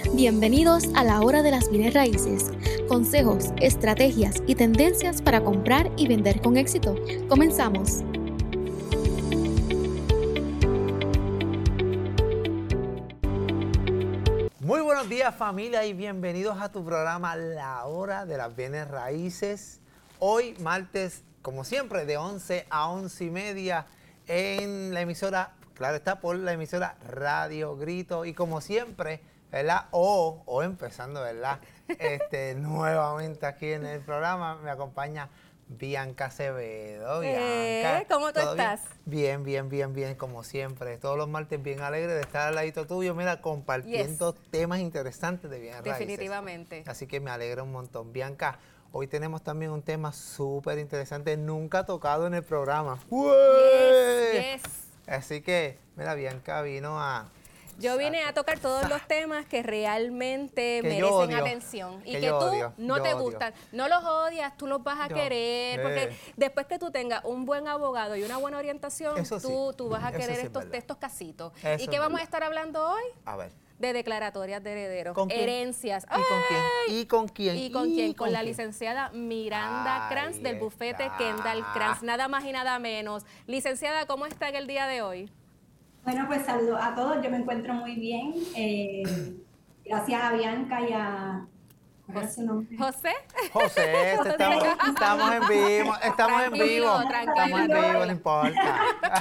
Bienvenidos a la hora de las bienes raíces. Consejos, estrategias y tendencias para comprar y vender con éxito. Comenzamos. Muy buenos días, familia, y bienvenidos a tu programa La Hora de las Bienes Raíces. Hoy, martes, como siempre, de 11 a 11:30 en la emisora, claro está, por la emisora Radio Grito. Y como siempre, ¿verdad? O empezando, ¿verdad? Nuevamente aquí en el programa me acompaña Bianca Acevedo. Bianca, ¿cómo tú ¿todo estás? bien? Bien, como siempre. Todos los martes bien alegre de estar al ladito tuyo, mira, compartiendo temas interesantes de bienes raíces. Definitivamente. Así que me alegra un montón. Bianca, hoy tenemos también un tema súper interesante, nunca tocado en el programa. Yes. Así que, mira, Bianca vino a... Yo vine a tocar todos los temas que realmente merecen atención y que tú no te gustan. No los odias, tú los vas a querer, porque después que tú tengas un buen abogado y una buena orientación, tú vas a querer estos casitos. ¿Y qué vamos a estar hablando hoy? A ver. De declaratorias de herederos, ¿Con quién? Herencias. ¿Y con quién? ¿Y con quién? Con la licenciada Miranda Kranz del bufete Kendall Kranz, nada más y nada menos. Licenciada, ¿cómo está en el día de hoy? Bueno, pues saludos a todos, yo me encuentro muy bien. Gracias a Bianca y a... ¿Cuál es su nombre? ¿José? José, estamos en vivo, estamos en vivo, no importa.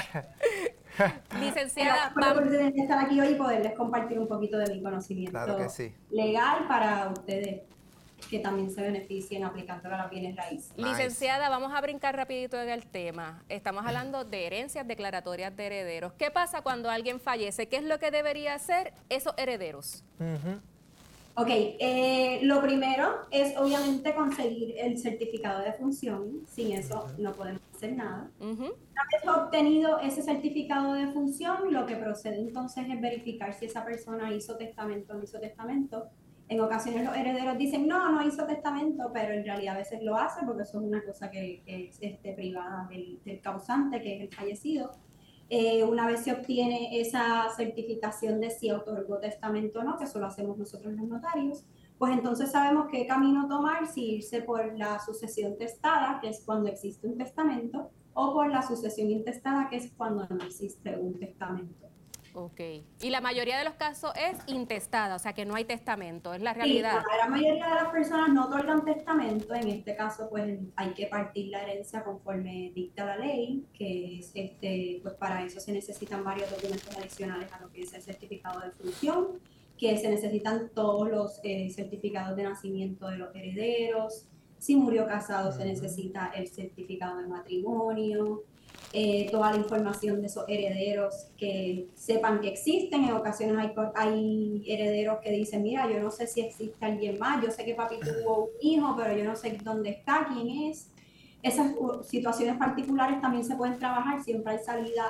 Licenciada, vamos a estar aquí hoy y poderles compartir un poquito de mi conocimiento legal para ustedes que también se beneficien aplicándolo a las bienes raíces. Licenciada, vamos a brincar rapidito en el tema. Estamos hablando de herencias declaratorias de herederos. ¿Qué pasa cuando alguien fallece? ¿Qué es lo que debería hacer esos herederos? Ok, lo primero es obviamente conseguir el certificado de función. Sin eso no podemos hacer nada. Una vez obtenido ese certificado de función, lo que procede entonces es verificar si esa persona hizo testamento o no hizo testamento. En ocasiones los herederos dicen, no hizo testamento, pero en realidad a veces lo hace porque eso es una cosa que es privada del causante, que es el fallecido. Una vez se obtiene esa certificación de si otorgó testamento o no, que eso lo hacemos nosotros los notarios, pues entonces sabemos qué camino tomar, si irse por la sucesión testada, que es cuando existe un testamento, o por la sucesión intestada, que es cuando no existe un testamento. Ok. Y la mayoría de los casos es intestada, o sea que no hay testamento, es la realidad. Sí, la mayoría de las personas no otorgan testamento. En este caso, pues hay que partir la herencia conforme dicta la ley, que es pues para eso se necesitan varios documentos adicionales a lo que es el certificado de función, que se necesitan todos los certificados de nacimiento de los herederos. Si murió casado, se necesita el certificado de matrimonio. Toda la información de esos herederos, que sepan que existen. En ocasiones hay herederos que dicen, mira, yo no sé si existe alguien más, yo sé que papi tuvo un hijo, pero yo no sé dónde está, quién es. Esas situaciones particulares también se pueden trabajar, siempre hay salida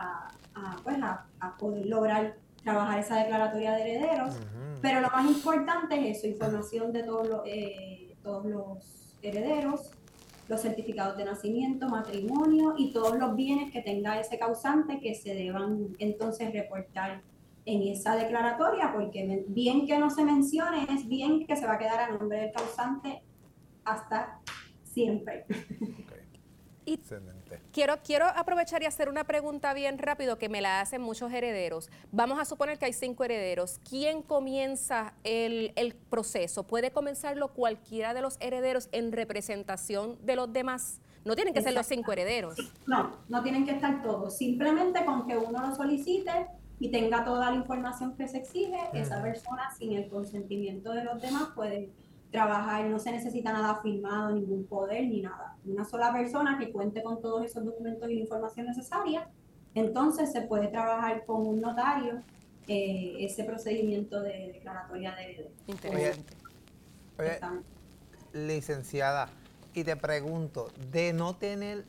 a poder lograr trabajar esa declaratoria de herederos, pero lo más importante es eso, información de todos los herederos, los certificados de nacimiento, matrimonio y todos los bienes que tenga ese causante que se deban entonces reportar en esa declaratoria, porque bien que no se mencione, es bien que se va a quedar a nombre del causante hasta siempre. Y quiero aprovechar y hacer una pregunta bien rápido que me la hacen muchos herederos. Vamos a suponer que hay 5 herederos. ¿Quién comienza el proceso? ¿Puede comenzarlo cualquiera de los herederos en representación de los demás? No tienen que ser los 5 herederos. No tienen que estar todos. Simplemente con que uno lo solicite y tenga toda la información que se exige, esa persona sin el consentimiento de los demás puede trabajar, no se necesita nada firmado, ningún poder ni nada. Una sola persona que cuente con todos esos documentos y la información necesaria, entonces se puede trabajar con un notario ese procedimiento de declaratoria de heredos. Interesante. Oye, licenciada, y te pregunto, de no tener,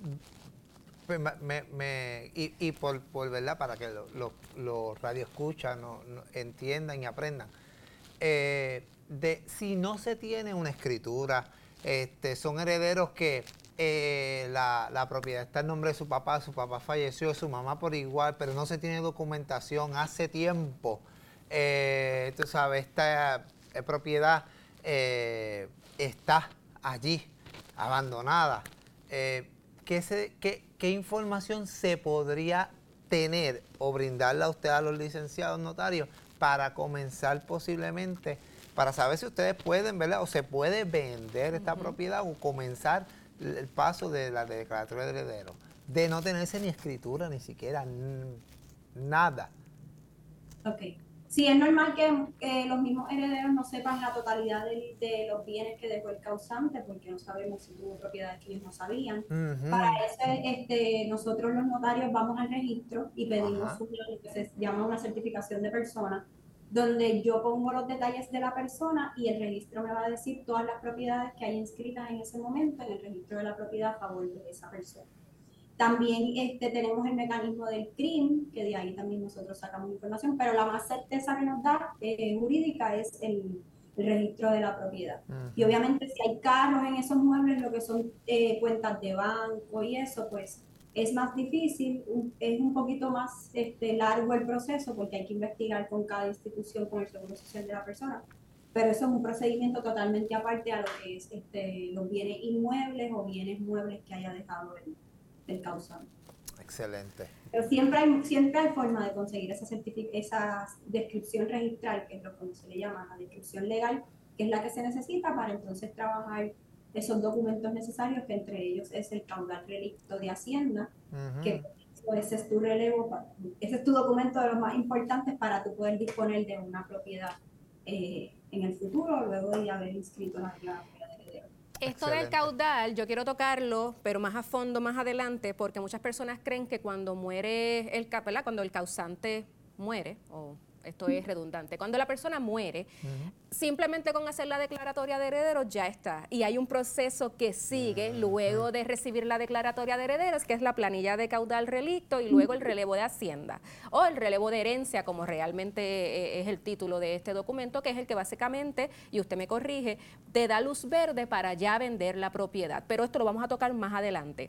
por verdad, para que los radioescuchas no entiendan y aprendan, si no se tiene una escritura, son herederos que la propiedad está en nombre de su papá falleció, su mamá por igual, pero no se tiene documentación hace tiempo. tú sabes, esta propiedad está allí, abandonada. ¿Qué información se podría tener o brindarle a usted a los licenciados notarios para comenzar posiblemente, para saber si ustedes pueden, ¿verdad? O se puede vender esta propiedad o comenzar el paso de la declaratoria de heredero, de no tenerse ni escritura, ni siquiera nada? Ok. Sí, es normal que los mismos herederos no sepan la totalidad de los bienes que dejó el causante, porque no sabemos si tuvo propiedades que ellos no sabían. Para eso, nosotros los notarios vamos al registro y pedimos lo que se llama una certificación de persona, donde yo pongo los detalles de la persona y el registro me va a decir todas las propiedades que hay inscritas en ese momento en el registro de la propiedad a favor de esa persona. También tenemos el mecanismo del CRIM, que de ahí también nosotros sacamos información, pero la más certeza que nos da jurídica es el registro de la propiedad. Y obviamente si hay carros en esos muebles, lo que son cuentas de banco y eso, pues es más difícil, es un poquito más largo el proceso porque hay que investigar con cada institución, con el seguro social de la persona. Pero eso es un procedimiento totalmente aparte a lo que es los bienes inmuebles o bienes muebles que haya dejado el causante. Excelente. Pero siempre hay forma de conseguir esa descripción registral, que es lo que se le llama la descripción legal, que es la que se necesita para entonces trabajar esos documentos necesarios, que entre ellos es el caudal relicto de Hacienda, que ese es tu relevo, ese es tu documento de los más importantes para tú poder disponer de una propiedad en el futuro, luego de haber inscrito la declaratoria de heredero. Esto del caudal, yo quiero tocarlo, pero más a fondo, más adelante, porque muchas personas creen que cuando muere cuando el causante muere, o esto es redundante, cuando la persona muere, simplemente con hacer la declaratoria de herederos ya está. Y hay un proceso que sigue luego de recibir la declaratoria de herederos, que es la planilla de caudal relicto y luego el relevo de Hacienda, o el relevo de herencia, como realmente es el título de este documento, que es el que básicamente, y usted me corrige, te da luz verde para ya vender la propiedad. Pero esto lo vamos a tocar más adelante.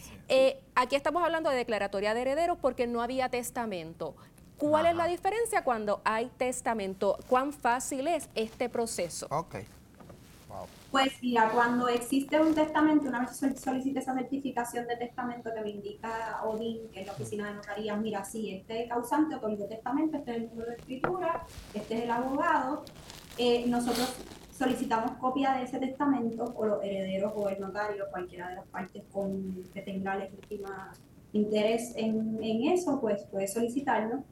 Aquí estamos hablando de declaratoria de herederos porque no había testamento. ¿Cuál es la diferencia cuando hay testamento? ¿Cuán fácil es este proceso? Ok. Wow. Pues mira, cuando existe un testamento, una vez solicite esa certificación de testamento que me indica ODIN, que es la oficina de notaría, mira, sí, este causante otorgó testamento, este es el número de escritura, este es el abogado, nosotros solicitamos copia de ese testamento, o los herederos o el notario, cualquiera de las partes que tenga legítimo interés en eso, pues puede solicitarlo.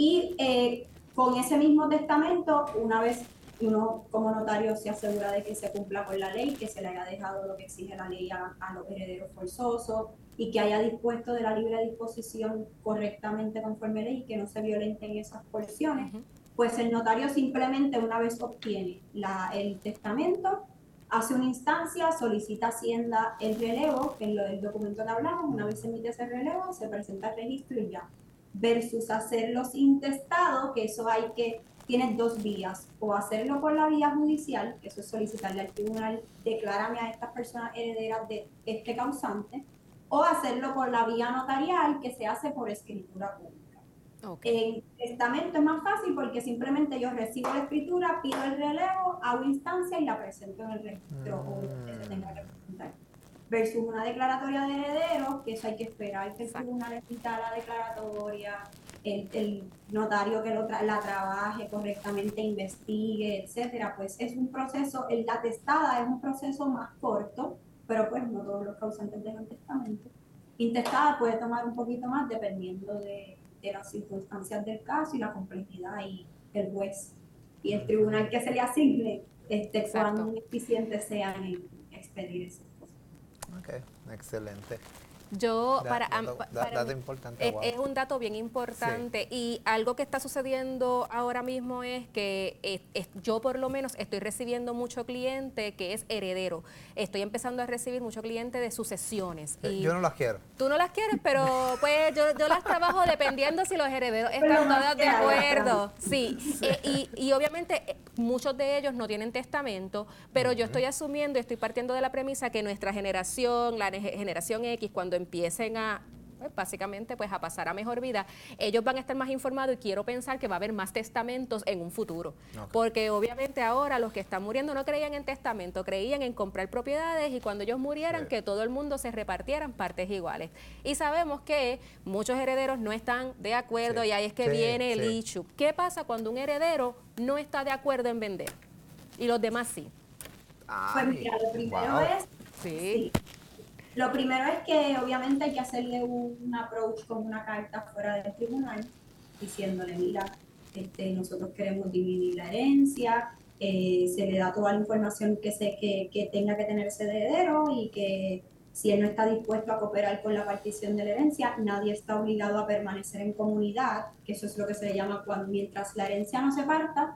Y con ese mismo testamento, una vez uno como notario se asegura de que se cumpla con la ley, que se le haya dejado lo que exige la ley a los herederos forzosos y que haya dispuesto de la libre disposición correctamente conforme ley y que no se violenten esas porciones, pues el notario simplemente una vez obtiene el testamento, hace una instancia, solicita a Hacienda el relevo, que es el documento que hablamos, una vez se emite ese relevo, se presenta el registro y ya. Versus hacerlos intestados, que eso tienes dos vías, o hacerlo por la vía judicial, que eso es solicitarle al tribunal, declárame a estas personas herederas de este causante, o hacerlo por la vía notarial, que se hace por escritura pública. En testamento es más fácil porque simplemente yo recibo la escritura, pido el relevo, hago instancia y la presento en el registro o lo que se tenga que presentar. Versus una declaratoria de herederos, que eso hay que esperar que el tribunal emita la declaratoria, el notario que la trabaje correctamente, investigue, etcétera. Pues es un proceso, la atestada es un proceso más corto, pero pues no todos los causantes dejan testamento. Intestada puede tomar un poquito más dependiendo de las circunstancias del caso y la complejidad y el juez y el tribunal que se le asigne cuán eficientes sean en expedir esas cosas. Ok, excelente. Yo, dato importante, wow. Es un dato bien importante, y algo que está sucediendo ahora mismo es que yo por lo menos estoy recibiendo mucho cliente que es heredero. Estoy empezando a recibir mucho cliente de sucesiones. Y yo no las quiero. Tú no las quieres, pero pues yo las trabajo dependiendo si los herederos están todos de acuerdo. Sí, y obviamente muchos de ellos no tienen testamento, pero yo estoy asumiendo y estoy partiendo de la premisa que nuestra generación, la generación X, cuando empiecen a pues, básicamente pues a pasar a mejor vida, ellos van a estar más informados y quiero pensar que va a haber más testamentos en un futuro. Porque obviamente ahora los que están muriendo no creían en testamento, creían en comprar propiedades y cuando ellos murieran que todo el mundo se repartieran partes iguales. Y sabemos que muchos herederos no están de acuerdo y ahí es que viene el issue. ¿Qué pasa cuando un heredero no está de acuerdo en vender y los demás sí? Pues mira, lo primero es... Sí. Lo primero es que obviamente hay que hacerle un approach con una carta fuera del tribunal, diciéndole, mira, nosotros queremos dividir la herencia, se le da toda la información que tenga que tener ese heredero y que si él no está dispuesto a cooperar con la partición de la herencia, nadie está obligado a permanecer en comunidad, que eso es lo que se le llama mientras la herencia no se parta,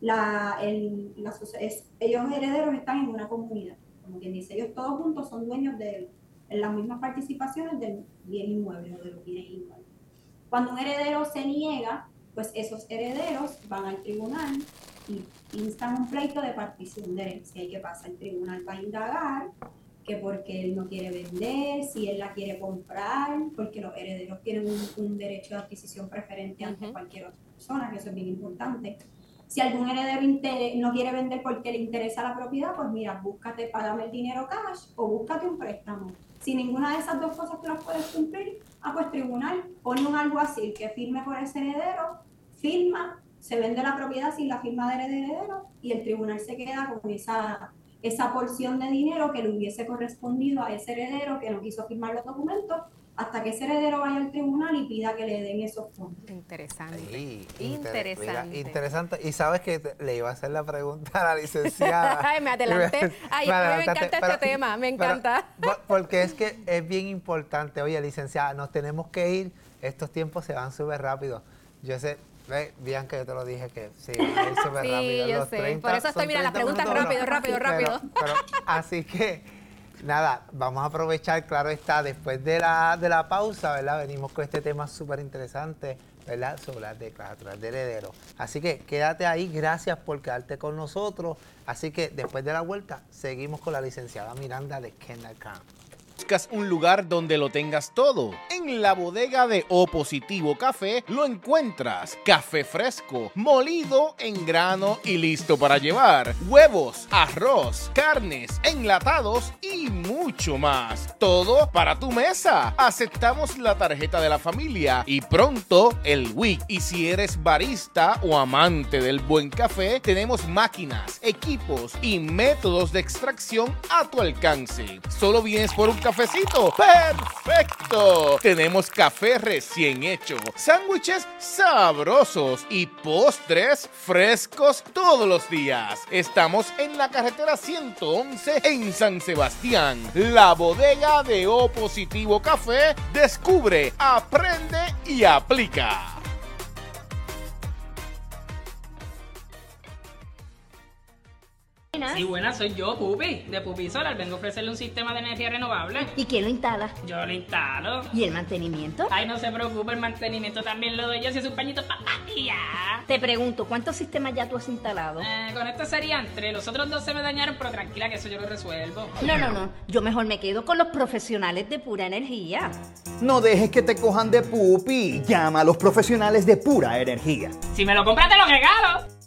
ellos herederos están en una comunidad. Como quien dice, ellos todos juntos son dueños de las mismas participaciones del bien inmueble o de los bienes inmuebles. Cuando un heredero se niega, pues esos herederos van al tribunal y instan un pleito de partición de herencia. ¿Y qué pasa? El tribunal va a indagar que porque él no quiere vender, si él la quiere comprar, porque los herederos tienen un derecho de adquisición preferente ante cualquier otra persona, que eso es bien importante. Si algún heredero no quiere vender porque le interesa la propiedad, pues mira, págame el dinero cash o búscate un préstamo. Si ninguna de esas dos cosas tú las puedes cumplir, pues tribunal, pone un alguacil que firme por ese heredero, firma, se vende la propiedad sin la firma del heredero y el tribunal se queda con esa porción de dinero que le hubiese correspondido a ese heredero que no quiso firmar los documentos, hasta que ese heredero vaya al tribunal y pida que le den esos fondos. Interesante. Mira, interesante. Y sabes que le iba a hacer la pregunta a la licenciada. Ay, me adelanté. Ay, me encanta este tema, me encanta. Porque es que es bien importante. Oye, licenciada, nos tenemos que ir. Estos tiempos se van súper rápido. Yo sé, Bianca, yo te lo dije que sí, van a ir súper rápido. Sí, yo sé. Por eso estoy, mira, las preguntas rápido. Pero, así que... Nada, vamos a aprovechar, claro está, después de la pausa, ¿verdad? Venimos con este tema súper interesante, ¿verdad? Sobre las declaraturas de heredero. Así que quédate ahí, gracias por quedarte con nosotros. Así que después de la vuelta, seguimos con la licenciada Miranda de Kendall Camp. ¿Buscas un lugar donde lo tengas todo? En la bodega de O Positivo Café lo encuentras. Café fresco, molido en grano y listo para llevar. Huevos, arroz, carnes, enlatados y mucho más. Todo para tu mesa. Aceptamos la tarjeta de la familia y pronto el WIC. Y si eres barista o amante del buen café, tenemos máquinas, equipos y métodos de extracción a tu alcance. Solo vienes por un cafecito. ¡Perfecto! Tenemos café recién hecho, sándwiches sabrosos y postres frescos todos los días. Estamos en la carretera 111 en San Sebastián. La bodega de O Positivo Café. Descubre, aprende y aplica. Sí, buena, soy yo, Pupi, de Pupi Solar. Vengo a ofrecerle un sistema de energía renovable. ¿Y quién lo instala? Yo lo instalo. ¿Y el mantenimiento? Ay, no se preocupe, el mantenimiento también lo doy yo, si es un pañito y ya. Te pregunto, ¿cuántos sistemas ya tú has instalado? Con esto serían 3, los otros 2 se me dañaron, pero tranquila que eso yo lo resuelvo. No, yo mejor me quedo con los profesionales de Pura Energía. No dejes que te cojan de pupi, llama a los profesionales de Pura Energía. Si me lo compras te lo regalo.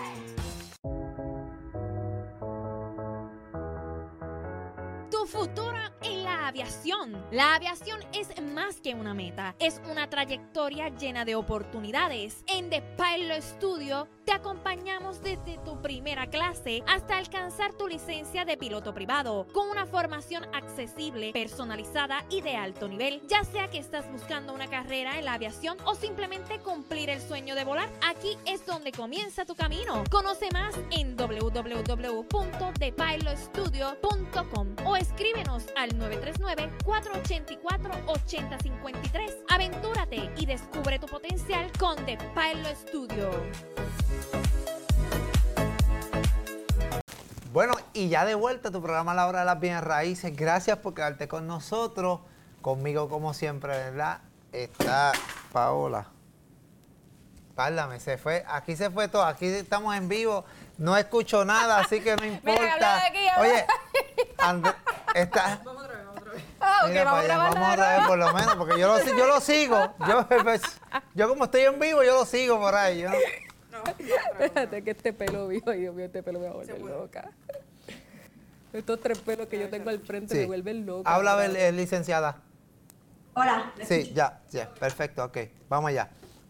Tu futuro en la aviación. La aviación es más que una meta, es una trayectoria llena de oportunidades. En The Pilot Studio te acompañamos desde tu primera clase hasta alcanzar tu licencia de piloto privado, con una formación accesible, personalizada y de alto nivel. Ya sea que estás buscando una carrera en la aviación o simplemente cumplir el sueño de volar, aquí es donde comienza tu camino. Conoce más en www.thepilotstudio.com o escríbenos al 939-484-8053. Aventúrate y descubre tu potencial con The Pilot Studio. Bueno, y ya de vuelta a tu programa La Hora de las Bienes Raíces. Gracias por quedarte con nosotros. Conmigo, como siempre, ¿verdad? Está Paola. Párlame, se fue. Aquí se fue todo. Aquí estamos en vivo. No escucho nada, así que no importa. Mira, habla de aquí, oye, está... Vamos otra vez. Mira, vamos a grabar vamos otra vez por lo menos, porque yo lo sigo. Yo como estoy en vivo, yo lo sigo por ahí. Yo Espérate que este pelo, Dios mío, este pelo me va a volver loca. Estos 3 pelos que yo tengo al frente me vuelven loca. Habla, licenciada. Hola. Sí, ya, perfecto, ok. Vamos allá.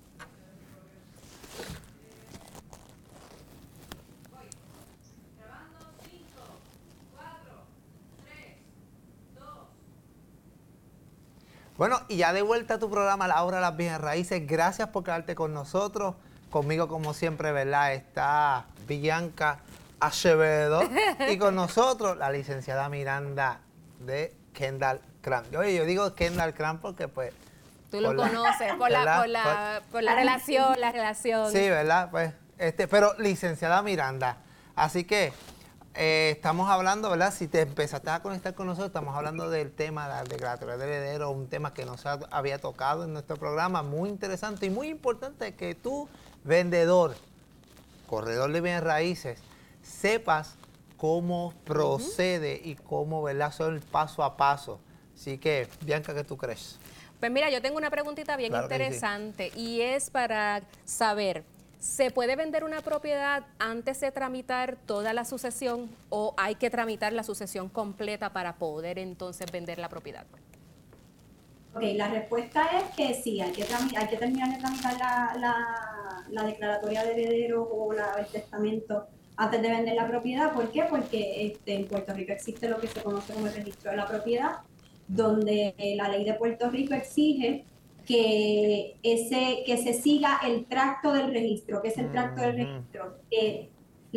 Bueno, y ya de vuelta a tu programa La Hora de las Bienes Raíces. Gracias por quedarte con nosotros. Conmigo, como siempre, ¿verdad? Está Bianca Acevedo. Y con nosotros, la licenciada Miranda de Kendall Cram. Oye, yo digo Kendall Cram porque, pues... Tú lo conoces, por la relación. Sí, ¿verdad? Pues, pero licenciada Miranda. Así que... estamos hablando, ¿verdad? Si te empezaste a conectar con nosotros, estamos hablando del tema de la declaratoria de heredero, un tema que no se había tocado en nuestro programa, muy interesante y muy importante que tú, vendedor, corredor de bienes raíces, sepas cómo procede y cómo, ¿verdad? Son el paso a paso. Así que, Bianca, ¿qué tú crees? Pues mira, yo tengo una preguntita bien interesante y es para saber... ¿Se puede vender una propiedad antes de tramitar toda la sucesión o hay que tramitar la sucesión completa para poder entonces vender la propiedad? Ok, la respuesta es que sí, hay que terminar de tramitar la declaratoria de heredero o el testamento antes de vender la propiedad. ¿Por qué? Porque en Puerto Rico existe lo que se conoce como el registro de la propiedad, donde la ley de Puerto Rico exige que se siga el tracto del registro. ¿Qué es el tracto del registro? Hay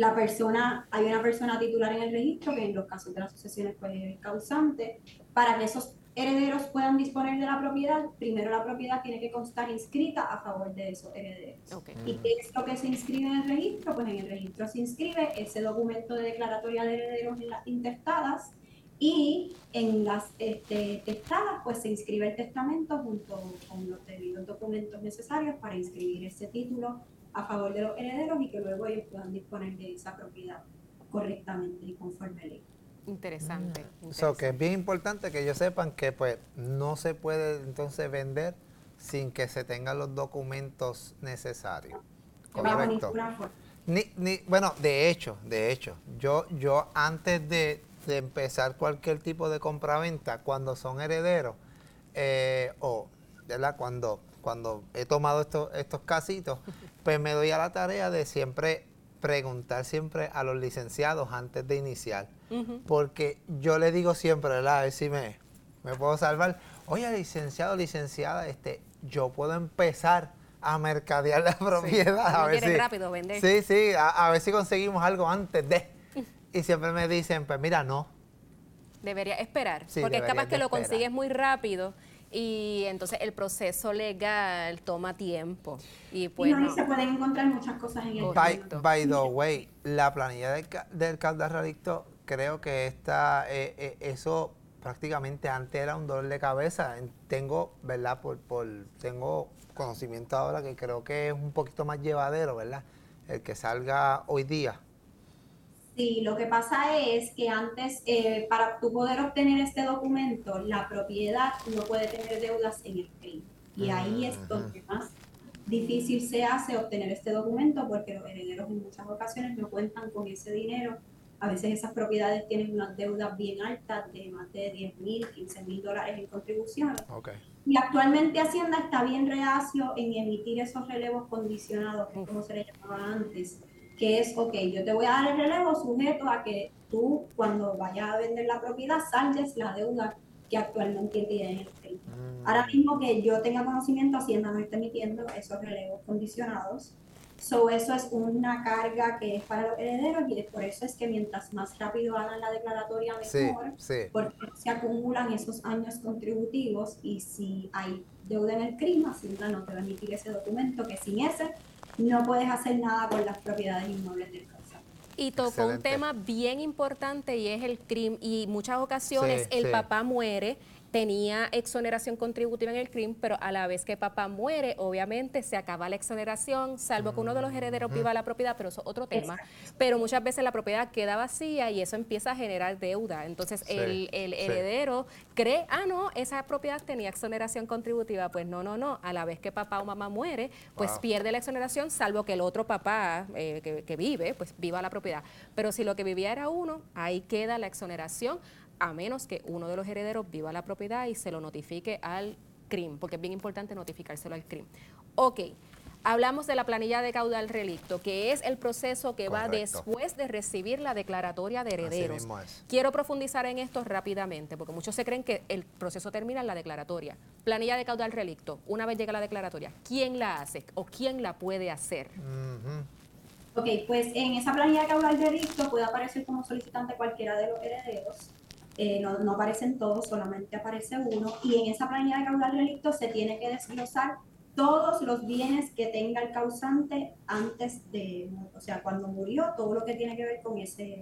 una persona titular en el registro, que en los casos de las sucesiones pues es el causante. Para que esos herederos puedan disponer de la propiedad, primero la propiedad tiene que constar inscrita a favor de esos herederos. Okay. ¿Y qué es lo que se inscribe en el registro? Pues en el registro se inscribe ese documento de declaratoria de herederos en las intestadas, y en las testadas pues se inscribe el testamento junto con los debidos documentos necesarios para inscribir ese título a favor de los herederos y que luego ellos puedan disponer de esa propiedad correctamente y conforme a ley. Interesante. So, que es bien importante que ellos sepan que pues no se puede entonces vender sin que se tengan los documentos necesarios. Correcto. Bueno, de hecho, yo antes de empezar cualquier tipo de compraventa, cuando son herederos, ¿verdad? Cuando he tomado estos casitos, pues me doy a la tarea de siempre preguntar siempre a los licenciados antes de iniciar. Porque yo le digo siempre, ¿verdad? A ver si me puedo salvar. Oye, licenciado, licenciada, yo puedo empezar a mercadear la propiedad. Sí. A ver si rápido vender. Sí, a ver si conseguimos algo antes de... Y siempre me dicen, pues mira, no. Debería esperar, porque es capaz que lo consigues muy rápido y entonces el proceso legal toma tiempo. Y pues y se pueden encontrar muchas cosas en el By the way, la planilla del caudal-radicto, creo que eso prácticamente antes era un dolor de cabeza. Tengo, ¿verdad? Tengo conocimiento ahora que creo que es un poquito más llevadero, ¿verdad? El que salga hoy día. Sí, lo que pasa es que antes, para tú poder obtener este documento, la propiedad no puede tener deudas en el CRIM. Y ahí es donde más difícil se hace obtener este documento, porque los herederos en muchas ocasiones no cuentan con ese dinero. A veces esas propiedades tienen unas deudas bien altas de más de $10,000, $15,000 en contribuciones. Okay. Y actualmente Hacienda está bien reacio en emitir esos relevos condicionados, que es como se le llamaba antes, que es, ok, yo te voy a dar el relevo sujeto a que tú, cuando vayas a vender la propiedad, saldes la deuda que actualmente tiene en el crédito. Ahora mismo que yo tenga conocimiento, Hacienda no está emitiendo esos relevos condicionados. Eso es una carga que es para los herederos y por eso es que mientras más rápido hagan la declaratoria mejor, porque se acumulan esos años contributivos y si hay deuda en el CRIM, Hacienda no te va a emitir ese documento, que sin ese no puedes hacer nada con las propiedades inmuebles del causante. Y tocó un tema bien importante y es el CRIM y muchas ocasiones el papá muere tenía exoneración contributiva en el CRIM, pero a la vez que papá muere, obviamente se acaba la exoneración, salvo que uno de los herederos viva la propiedad, pero eso es otro tema. Pero muchas veces la propiedad queda vacía y eso empieza a generar deuda. Entonces el heredero cree, no, esa propiedad tenía exoneración contributiva. Pues no. A la vez que papá o mamá muere, pues pierde la exoneración, salvo que el otro papá que vive, pues viva la propiedad. Pero si lo que vivía era uno, ahí queda la exoneración, a menos que uno de los herederos viva la propiedad y se lo notifique al CRIM, porque es bien importante notificárselo al CRIM. Ok, hablamos de la planilla de caudal relicto, que es el proceso que va después de recibir la declaratoria de herederos. Quiero profundizar en esto rápidamente, porque muchos se creen que el proceso termina en la declaratoria. Planilla de caudal relicto, una vez llega la declaratoria, ¿quién la hace o quién la puede hacer? Ok, pues en esa planilla de caudal relicto puede aparecer como solicitante cualquiera de los herederos. No aparecen todos, solamente aparece uno, y en esa planilla de caudal relicto se tiene que desglosar todos los bienes que tenga el causante antes de, o sea, cuando murió, todo lo que tiene que ver con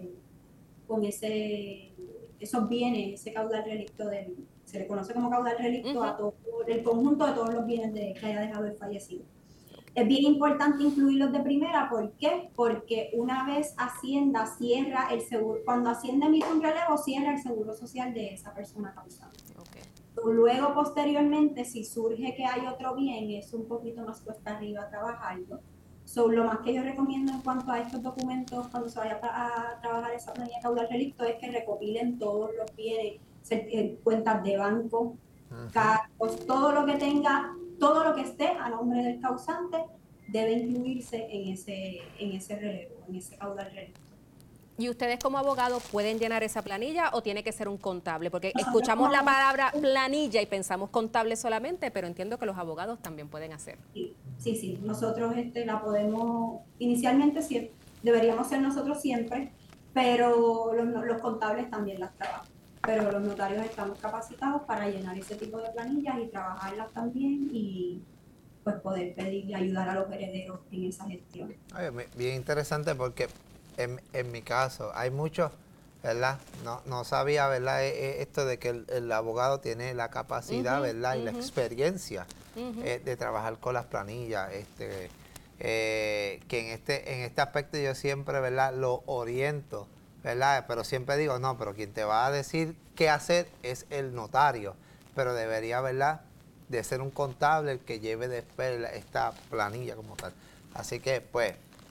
esos bienes, ese caudal relicto, se le conoce como caudal relicto a todo el conjunto de todos los bienes que haya dejado el fallecido. Es bien importante incluirlos de primera. ¿Por qué? Porque una vez Hacienda cierra el seguro, cuando Hacienda emite un relevo, cierra el seguro social de esa persona causante. Luego, posteriormente, si surge que hay otro bien, es un poquito más cuesta arriba trabajarlo. Lo más que yo recomiendo en cuanto a estos documentos, cuando se vaya a trabajar esa planilla caudal relicto, es que recopilen todos los bienes, cuentas de banco, cargos, todo lo que tenga, todo lo que esté a nombre del causante debe incluirse en ese relevo, en ese caudal relicto. ¿Y ustedes como abogados pueden llenar esa planilla o tiene que ser un contable? Porque escuchamos la palabra planilla y pensamos contable solamente, pero entiendo que los abogados también pueden hacer. Sí. Nosotros la podemos, inicialmente deberíamos ser nosotros siempre, pero los contables también las trabajan. Pero los notarios estamos capacitados para llenar ese tipo de planillas y trabajarlas también y pues poder pedir y ayudar a los herederos en esa gestión. Bien interesante porque en mi caso hay muchos, ¿verdad? No sabía, ¿verdad? Esto de que el abogado tiene la capacidad, ¿verdad? Y la experiencia de trabajar con las planillas. Que en este aspecto yo siempre, ¿verdad? Lo oriento, ¿verdad? Pero siempre digo, no, pero quien te va a decir qué hacer es el notario. Pero debería, ¿verdad?, de ser un contable el que lleve después esta planilla como tal. Así que, pues...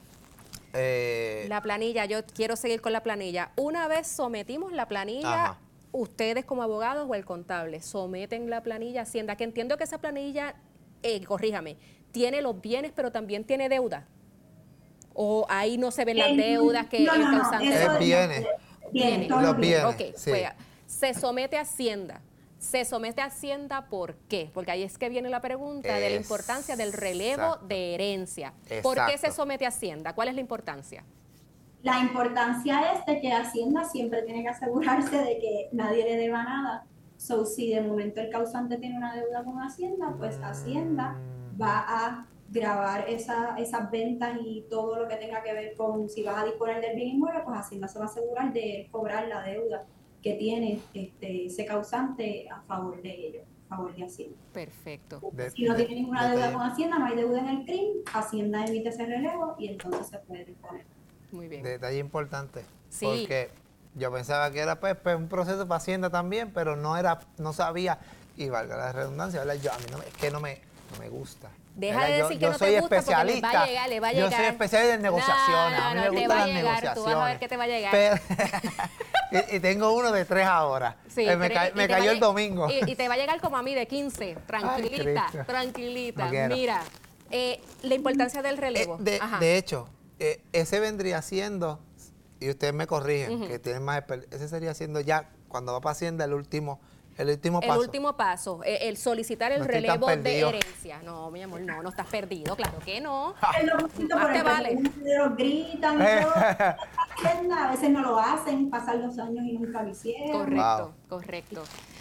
la planilla, yo quiero seguir con la planilla. Una vez sometimos la planilla, ustedes como abogados o el contable someten la planilla a Hacienda, que entiendo que esa planilla, corríjame, tiene los bienes, pero también tiene deuda. O ahí no se ven las deudas que el causante tiene. Los bienes. Okay, sí. Pues, se somete a Hacienda. ¿Se somete a Hacienda por qué? Porque ahí es que viene la pregunta de la importancia del relevo de herencia. ¿Por qué se somete a Hacienda? ¿Cuál es la importancia? La importancia es de que Hacienda siempre tiene que asegurarse de que nadie le deba nada. Si de momento el causante tiene una deuda con Hacienda, pues Hacienda va a grabar esas ventas y todo lo que tenga que ver con si vas a disponer del bien inmueble, pues Hacienda se va a asegurar de cobrar la deuda que tiene ese causante a favor de ellos, a favor de Hacienda. Perfecto. Si no tiene ninguna deuda con Hacienda, no hay deuda en el CRIM, Hacienda emite ese relevo y entonces se puede disponer. Muy bien. Detalle importante, sí, porque yo pensaba que era pues un proceso para Hacienda también, pero no sabía, y valga la redundancia, ¿verdad? A mí no me gusta. Deja de decir que no te gusta porque le va a llegar. Yo soy especialista en negociaciones. A mí me gustan las negociaciones. Tú vas a ver que te va a llegar. Y tengo uno de 3 ahora. Sí, me cayó el domingo. Y te va a llegar como a mí de 15. Tranquilita, tranquilita. No Mira, la importancia del relevo. De hecho, ese vendría siendo, y ustedes me corrigen, que tienen más experiencia, ese sería siendo ya, cuando va para Hacienda, el último paso. El último paso, el solicitar el relevo de herencia. No, mi amor, no estás perdido, claro que no. Más te vale. Gritan, a veces no lo hacen, pasan los años y nunca lo hicieron. Correcto.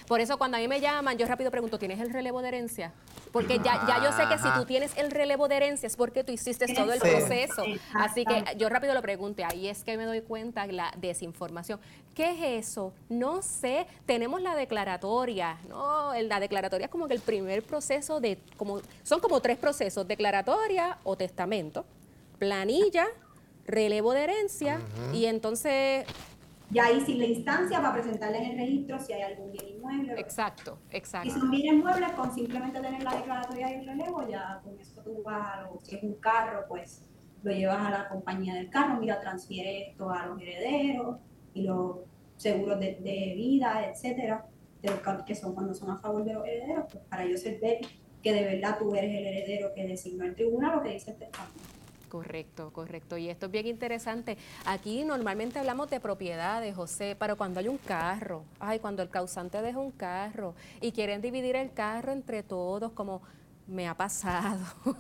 Por eso cuando a mí me llaman, yo rápido pregunto, ¿tienes el relevo de herencia? Porque ya yo sé que si tú tienes el relevo de herencia es porque tú hiciste todo el proceso. Así que yo rápido lo pregunté. Ahí es que me doy cuenta de la desinformación. ¿Qué es eso? No sé. Tenemos la declaratoria. No, la declaratoria es como que el primer proceso son como 3 procesos: declaratoria o testamento, planilla, relevo de herencia y entonces... Y ahí sí la instancia para presentarle en el registro si hay algún bien inmueble. Exacto. Si son bienes muebles, con simplemente tener la declaratoria y el relevo, ya con eso tú vas si es un carro, pues lo llevas a la compañía del carro, mira, transfiere esto a los herederos y los seguros de vida, etcétera, que son cuando son a favor de los herederos, pues para ellos ver que de verdad tú eres el heredero que designó el tribunal o que dice el testamento. Correcto. Y esto es bien interesante. Aquí normalmente hablamos de propiedades, José, pero cuando hay un carro, cuando el causante deja un carro y quieren dividir el carro entre todos, como me ha pasado,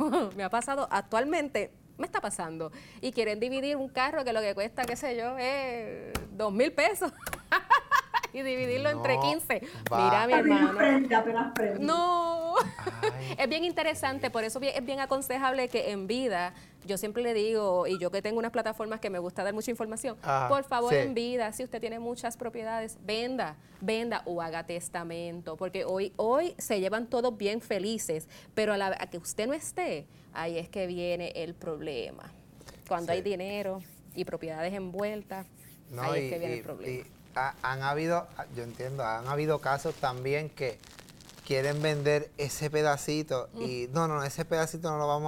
actualmente me está pasando, y quieren dividir un carro que lo que cuesta, qué sé yo, es 2,000 pesos. Y dividirlo entre 15. Mira, mi hermano. Apenas prende. No. Es bien interesante, por eso es bien aconsejable que en vida, yo siempre le digo, y yo que tengo unas plataformas que me gusta dar mucha información, por favor, en vida, si usted tiene muchas propiedades, venda o haga testamento, porque hoy se llevan todos bien felices, pero a que usted no esté, ahí es que viene el problema. Cuando hay dinero y propiedades envueltas, ahí es que viene el problema. Han habido casos también que quieren vender ese pedacito y no, ese pedacito no lo vamos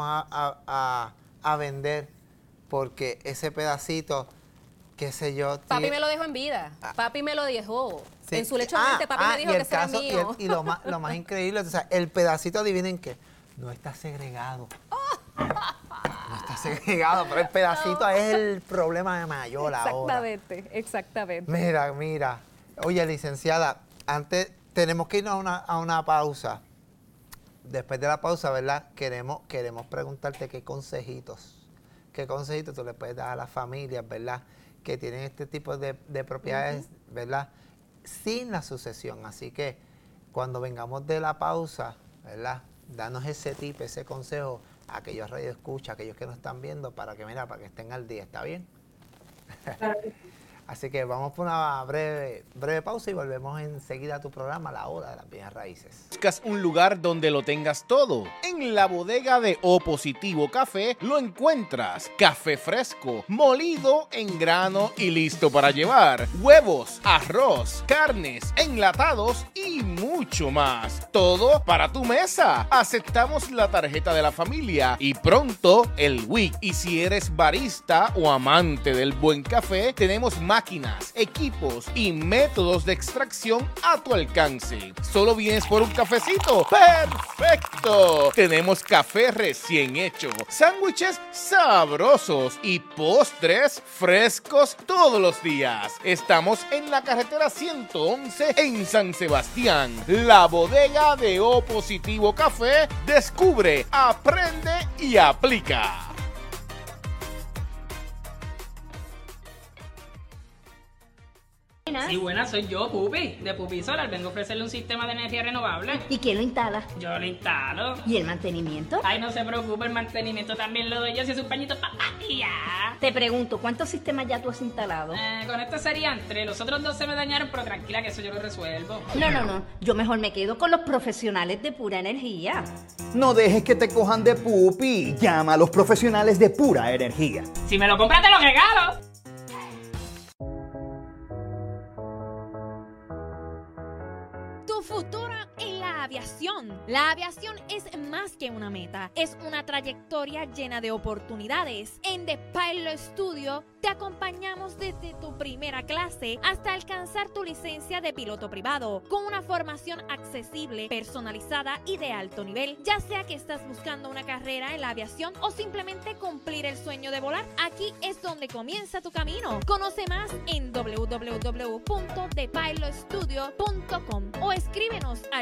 a vender porque ese pedacito, qué sé yo. Papi me lo dejó en vida, papi me lo dejó. Sí. En su lecho de muerte, papi me dijo que ese era mío. Y lo más increíble, o sea, el pedacito, adivinen qué, no está segregado. No está segregado, pero el pedacito es el problema mayor ahora. Exactamente. Mira. Oye, licenciada, antes tenemos que irnos a una pausa. Después de la pausa, ¿verdad? Queremos preguntarte qué consejitos tú le puedes dar a las familias, ¿verdad? Que tienen este tipo de propiedades, ¿verdad? Sin la sucesión. Así que cuando vengamos de la pausa, ¿verdad? Danos ese tip, ese consejo a aquellos radioescuchas, aquellos que nos están viendo, para que estén al día, ¿está bien? Claro que sí. Así que vamos por una breve pausa y volvemos enseguida a tu programa, La Hora de las Bienes Raíces. Buscas un lugar donde lo tengas todo. En la bodega de O Positivo Café lo encuentras. Café fresco, molido en grano y listo para llevar. Huevos, arroz, carnes, enlatados y mucho más. Todo para tu mesa. Aceptamos la tarjeta de la familia y pronto el WIC. Y si eres barista o amante del buen café, tenemos máquinas, equipos y métodos de extracción a tu alcance. ¿Solo vienes por un cafecito? ¡Perfecto! Tenemos café recién hecho, sándwiches sabrosos y postres frescos todos los días. Estamos en la carretera 111 en San Sebastián. La bodega de O Positivo Café. Descubre, aprende y aplica. Sí, buena, soy yo, Pupi, de Pupi Solar. Vengo a ofrecerle un sistema de energía renovable. ¿Y quién lo instala? Yo lo instalo. ¿Y el mantenimiento? Ay, no se preocupe, el mantenimiento también lo doy yo, si es un pañito papatía. Te pregunto, ¿cuántos sistemas ya tú has instalado? Con esto serían 3, los otros 2 se me dañaron, pero tranquila que eso yo lo resuelvo. No, yo mejor me quedo con los profesionales de Pura Energía. No dejes que te cojan de pupi. Llama a los profesionales de Pura Energía. Si me lo compras te lo regalo. Tu futuro en la aviación. La aviación es más que una meta, es una trayectoria llena de oportunidades. En The Pilot Studio te acompañamos desde tu primera clase hasta alcanzar tu licencia de piloto privado, con una formación accesible, personalizada y de alto nivel. Ya sea que estás buscando una carrera en la aviación o simplemente cumplir el sueño de volar, aquí es donde comienza tu camino. Conoce más en www.thepilotstudio.com o escríbenos al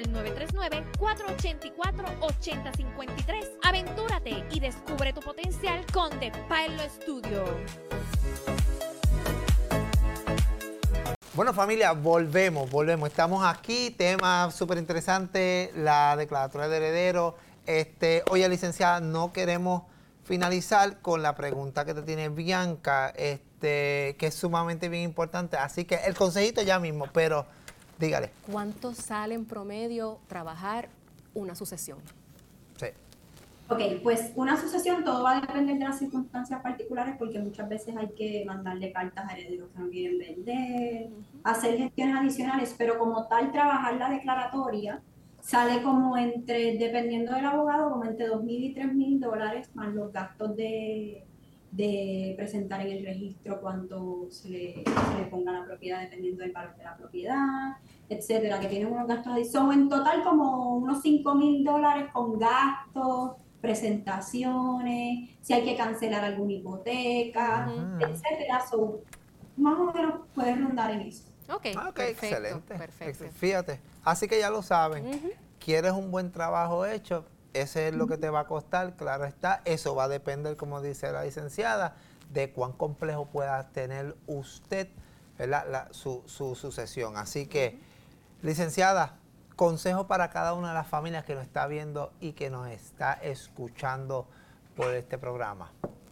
939-484-8053. Aventúrate y descubre tu potencial con The Pilot Studio. Bueno, familia, volvemos. Estamos aquí, tema súper interesante, la declaratoria de heredero. Oye, licenciada, no queremos finalizar con la pregunta que te tiene Bianca, que es sumamente bien importante. Así que el consejito ya mismo, pero dígale. ¿Cuánto sale en promedio trabajar una sucesión? Sí. Ok, pues una sucesión todo va a depender de las circunstancias particulares porque muchas veces hay que mandarle cartas a herederos que no quieren vender, hacer gestiones adicionales, pero como tal trabajar la declaratoria sale como entre, dependiendo del abogado, como entre $2,000 y $3,000 más los gastos de presentar en el registro cuánto se le ponga a la propiedad dependiendo del valor de la propiedad, etcétera, que tienen unos gastos adicionales. En total como unos $5,000 con gastos, presentaciones, si hay que cancelar alguna hipoteca, etcétera. So, más o menos puedes rondar en eso. Ok, perfecto, excelente. Perfecto. Fíjate, así que ya lo saben. ¿Quieres un buen trabajo hecho? Ese es lo que te va a costar, claro está. Eso va a depender, como dice la licenciada, de cuán complejo pueda tener usted, ¿verdad? Su sucesión. Así que, licenciada, consejo para cada una de las familias que nos está viendo y que nos está escuchando por este programa.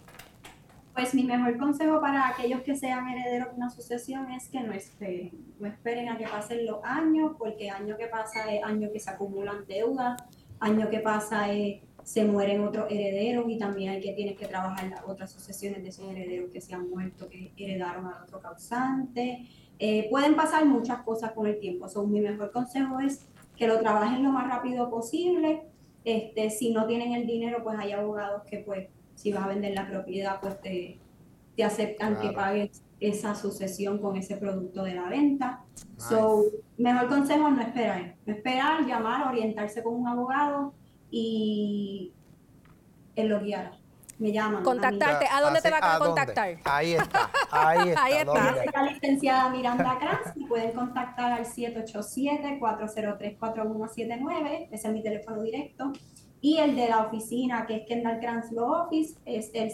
Pues mi mejor consejo para aquellos que sean herederos de una sucesión es que no esperen a que pasen los años, porque año que pasa es año que se acumulan deudas, año que pasa es se mueren otros herederos y también hay que tienes que trabajar las otras sucesiones de esos herederos que se han muerto, que heredaron al otro causante. Pueden pasar muchas cosas con el tiempo. Mi mejor consejo es que lo trabajen lo más rápido posible. Si no tienen el dinero, pues hay abogados que pues si vas a vender la propiedad, pues te aceptan que pagues esa sucesión con ese producto de la venta. Nice. Mejor consejo es no esperar, llamar, orientarse con un abogado y él lo guiará. Me llaman. Contactarte. ¿A dónde te va a contactar? Ahí está. Ahí está. La licenciada Miranda Kranz y pueden contactar al 787-403-4179. Ese es mi teléfono directo. Y el de la oficina, que es Kendall Kranz Law Office, es el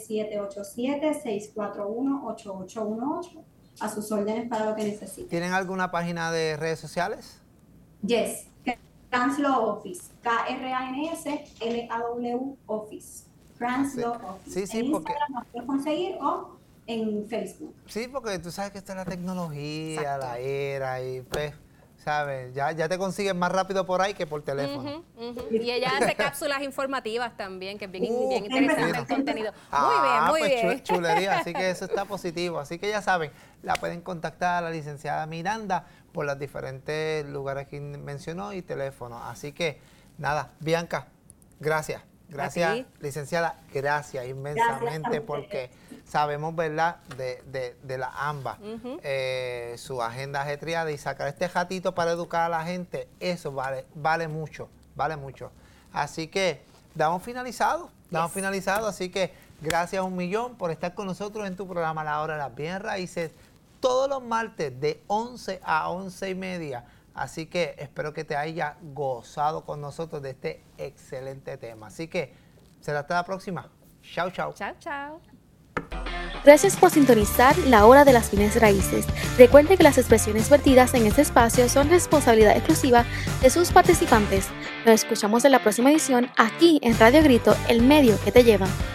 787-641-8818. A sus órdenes para lo que necesiten. ¿Tienen alguna página de redes sociales? Yes. Kranz Law Office. KRANSLAW Office. Kranz Law Office. Sí, en porque Instagram nos puedes conseguir o en Facebook. Sí, porque tú sabes que esta es la tecnología, la era y pues, ¿sabes? Ya te consiguen más rápido por ahí que por teléfono. Y ella hace cápsulas informativas también, que es bien interesante el contenido. Muy bien. Chulería, así que eso está positivo. Así que ya saben, la pueden contactar a la licenciada Miranda por los diferentes lugares que mencionó y teléfono. Así que, nada, Bianca, gracias. Gracias, licenciada, gracias inmensamente porque sabemos, ¿verdad?, de la AMBA, su agenda ajetreada y sacar este ratito para educar a la gente, eso vale mucho. Así que damos finalizado, así que gracias 1,000,000 por estar con nosotros en tu programa La Hora de las Bienes Raíces, todos los martes de 11 a 11:30. Así que espero que te haya gozado con nosotros de este excelente tema. Así que será hasta la próxima. Chao, chao. Chao, chao. Gracias por sintonizar La Hora de las Bienes Raíces. Recuerde que las expresiones vertidas en este espacio son responsabilidad exclusiva de sus participantes. Nos escuchamos en la próxima edición aquí en Radio Grito, el medio que te lleva.